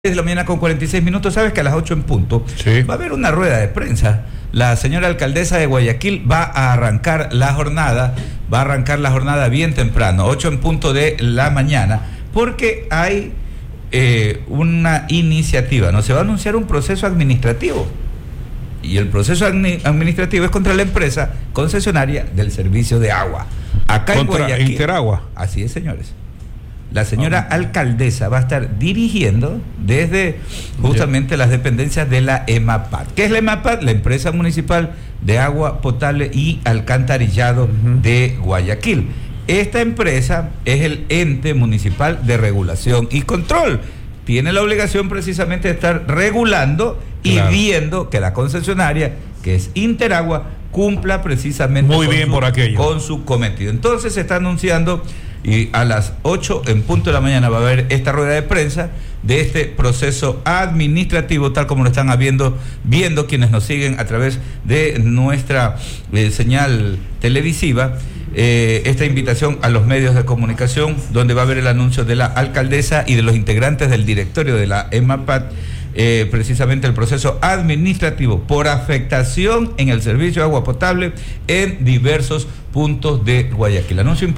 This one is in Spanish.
De la mañana con 46 minutos, sabes que a las 8 en punto va a haber una rueda de prensa. La señora alcaldesa de Guayaquil va a arrancar la jornada, bien temprano, 8 en punto de la mañana, porque hay una iniciativa, ¿no? Se va a anunciar un proceso administrativo, y el proceso administrativo es contra la empresa concesionaria del servicio de agua. Acá en Guayaquil. Interagua. Así es, señores. La señora alcaldesa va a estar dirigiendo desde justamente las dependencias de la EMAPAT. ¿Qué es la EMAPAT? La Empresa Municipal de Agua Potable y Alcantarillado de Guayaquil. Esta empresa es el ente municipal de regulación y control. Tiene la obligación precisamente de estar regulando y viendo que la concesionaria, que es Interagua, cumpla precisamente con su cometido. Entonces se está anunciando, y a las 8 en punto de la mañana va a haber esta rueda de prensa de este proceso administrativo, tal como lo están viendo quienes nos siguen a través de nuestra señal televisiva. Esta invitación a los medios de comunicación, donde va a haber el anuncio de la alcaldesa y de los integrantes del directorio de la EMAPAT, precisamente el proceso administrativo por afectación en el servicio de agua potable en diversos puntos de Guayaquil. Anuncio